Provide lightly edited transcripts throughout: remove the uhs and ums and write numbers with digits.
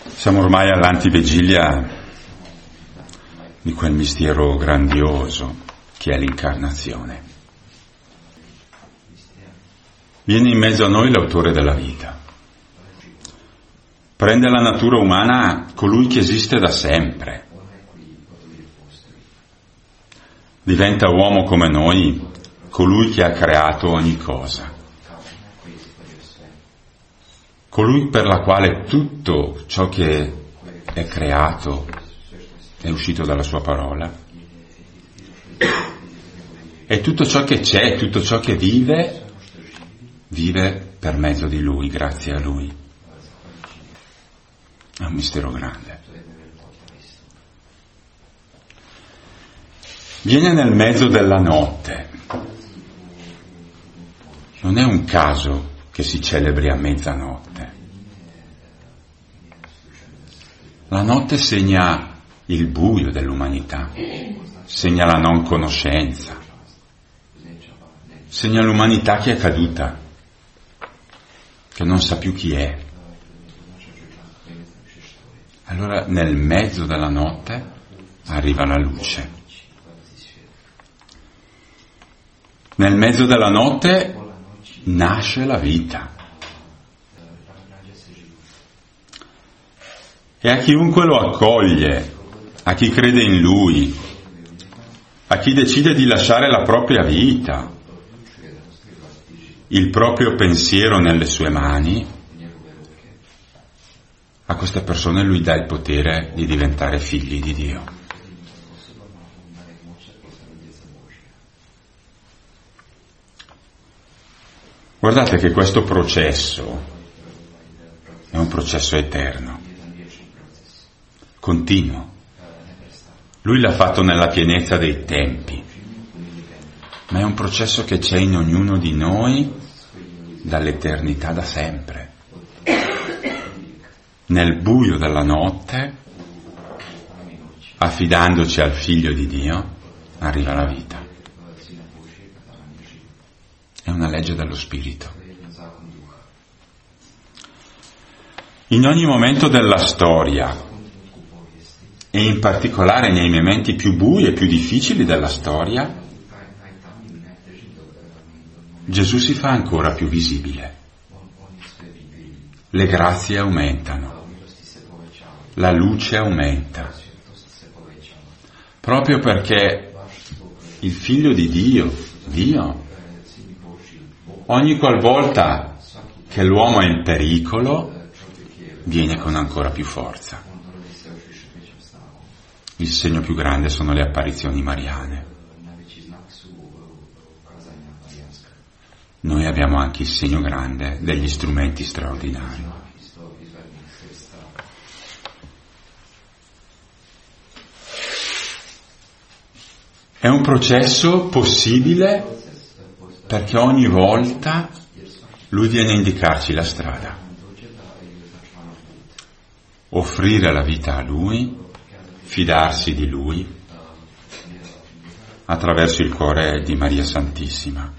Siamo ormai all'antivigilia di quel mistero grandioso che è l'incarnazione. Viene in mezzo a noi l'autore della vita. Prende la natura umana colui che esiste da sempre. Diventa uomo come noi, colui che ha creato ogni cosa. Colui per la quale tutto ciò che è creato è uscito dalla sua parola. E tutto ciò che c'è, tutto ciò che vive, vive per mezzo di Lui, grazie a Lui. È un mistero grande. Viene nel mezzo della notte. Non è un caso che si celebri a mezzanotte. La notte segna il buio dell'umanità, segna la non conoscenza, segna l'umanità che è caduta, che non sa più chi è. Allora nel mezzo della notte arriva la luce. Nel mezzo della notte nasce la vita. E a chiunque lo accoglie, a chi crede in Lui, a chi decide di lasciare la propria vita, il proprio pensiero nelle sue mani, a queste persone Lui dà il potere di diventare figli di Dio. Guardate che questo processo è un processo eterno, continuo. Lui l'ha fatto nella pienezza dei tempi, ma è un processo che c'è in ognuno di noi dall'eternità, da sempre. Nel buio della notte, affidandoci al Figlio di Dio, arriva la vita. È una legge dello Spirito. In ogni momento della storia, e in particolare nei momenti più bui e più difficili della storia, Gesù si fa ancora più visibile. Le grazie aumentano, la luce aumenta, proprio perché il Figlio di Dio, ogni qualvolta che l'uomo è in pericolo, viene con ancora più forza. Il segno più grande sono le apparizioni mariane. Noi abbiamo anche il segno grande degli strumenti straordinari. È un processo possibile perché ogni volta Lui viene a indicarci la strada. Offrire la vita a Lui, fidarsi di Lui attraverso il cuore di Maria Santissima.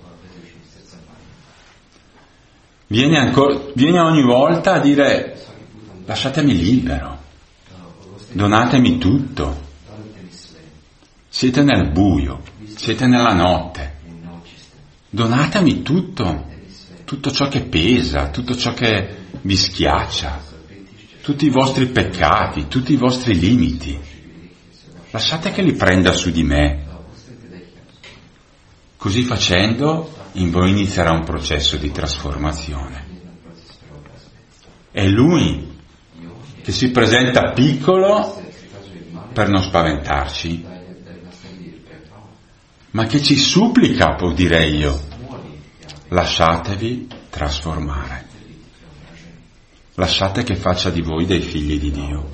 Viene ogni volta a dire: lasciatemi libero, donatemi tutto. Siete nel buio, siete nella notte. Donatemi tutto ciò che pesa, tutto ciò che vi schiaccia, tutti i vostri peccati, tutti i vostri limiti. Lasciate che li prenda su di me. Così facendo, in voi inizierà un processo di trasformazione. È Lui che si presenta piccolo per non spaventarci, ma che ci supplica, direi io, lasciatevi trasformare. Lasciate che faccia di voi dei figli di Dio.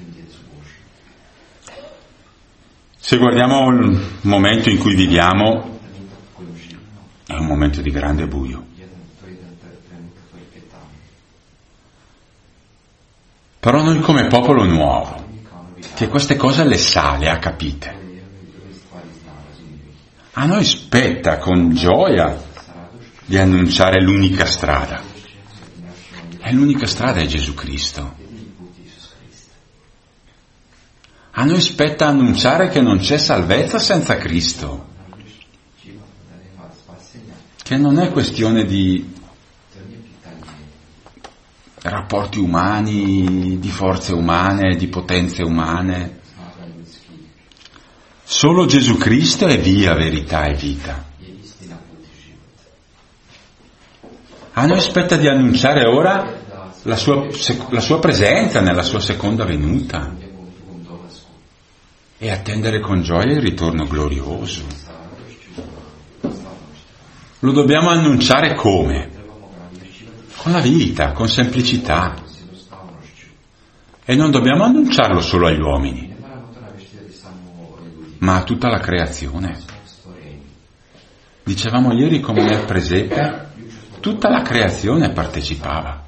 Se guardiamo il momento in cui viviamo, è un momento di grande buio. Però noi come popolo nuovo, che queste cose le sa, le ha capite, a noi spetta con gioia di annunciare l'unica strada. E l'unica strada è Gesù Cristo. A noi spetta annunciare che non c'è salvezza senza Cristo, che non è questione di rapporti umani, di forze umane, di potenze umane. Solo Gesù Cristo è via, verità e vita. A noi spetta di annunciare ora la sua presenza nella sua seconda venuta e attendere con gioia il ritorno glorioso. Lo dobbiamo annunciare come? Con la vita, con semplicità. E non dobbiamo annunciarlo solo agli uomini, ma a tutta la creazione. Dicevamo ieri come nel presepe tutta la creazione partecipava.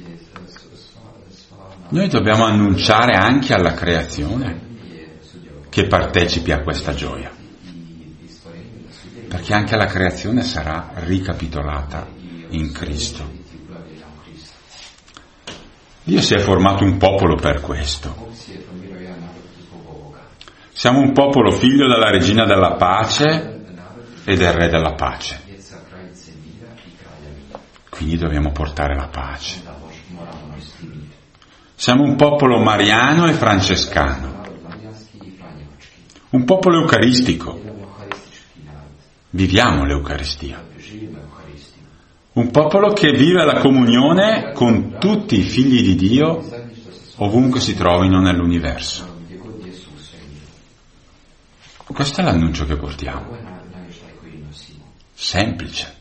Noi dobbiamo annunciare anche alla creazione che partecipi a questa gioia, perché anche la creazione sarà ricapitolata in Cristo. Dio si è formato un popolo per questo. Siamo un popolo figlio della regina della pace e del re della pace. Quindi dobbiamo portare la pace. Siamo un popolo mariano e francescano. Un popolo eucaristico. Viviamo l'Eucaristia. Un popolo che vive la comunione con tutti i figli di Dio ovunque si trovino nell'universo. Questo è l'annuncio che portiamo. Semplice.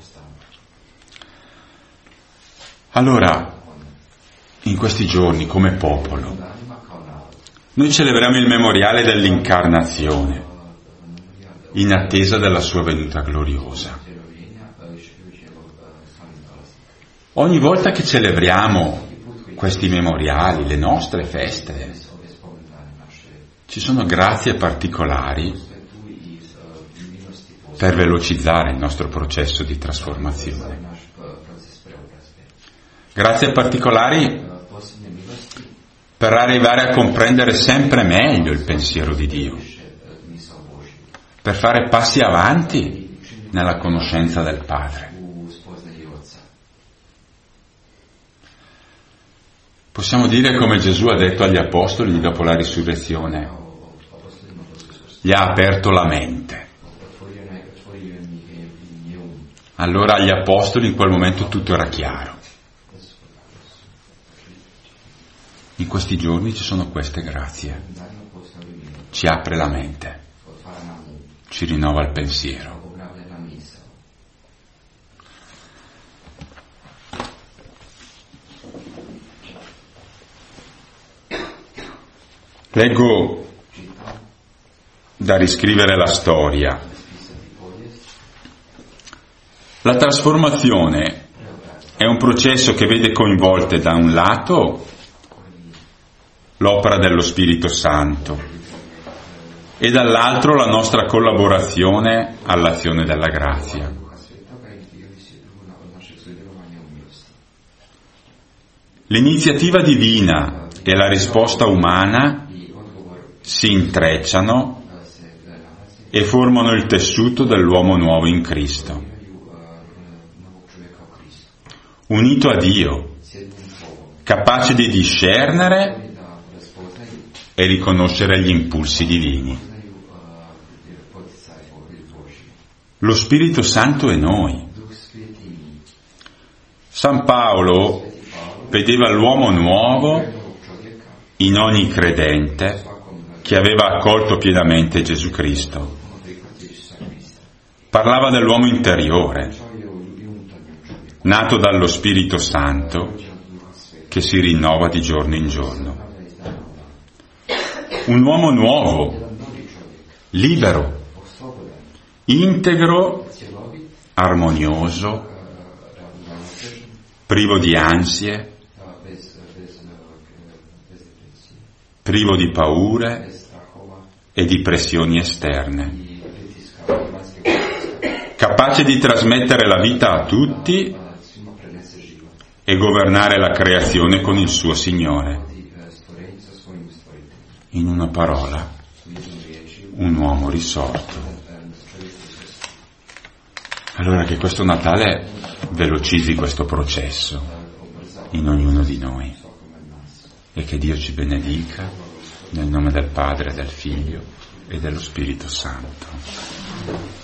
Allora, in questi giorni, come popolo, noi celebriamo il memoriale dell'incarnazione, in attesa della sua venuta gloriosa. Ogni volta che celebriamo questi memoriali, le nostre feste, ci sono grazie particolari per velocizzare il nostro processo di trasformazione. Grazie particolari per arrivare a comprendere sempre meglio il pensiero di Dio, per fare passi avanti nella conoscenza del Padre. Possiamo dire come Gesù ha detto agli apostoli dopo la risurrezione, gli ha aperto la mente. Allora agli apostoli in quel momento tutto era chiaro. In questi giorni ci sono queste grazie. Ci apre la mente, ci rinnova il pensiero. Leggo da riscrivere la storia. La trasformazione è un processo che vede coinvolte da un lato l'opera dello Spirito Santo e dall'altro la nostra collaborazione all'azione della grazia. L'iniziativa divina e la risposta umana si intrecciano e formano il tessuto dell'uomo nuovo in Cristo. Unito a Dio, capace di discernere e riconoscere gli impulsi divini. Lo Spirito Santo è noi. San Paolo vedeva l'uomo nuovo in ogni credente che aveva accolto pienamente Gesù Cristo. Parlava dell'uomo interiore, nato dallo Spirito Santo, che si rinnova di giorno in giorno. Un uomo nuovo, libero, integro, armonioso, privo di ansie, privo di paure e di pressioni esterne, capace di trasmettere la vita a tutti e governare la creazione con il suo Signore. In una parola, un uomo risorto. Allora che questo Natale velocizzi questo processo in ognuno di noi e che Dio ci benedica nel nome del Padre, del Figlio e dello Spirito Santo.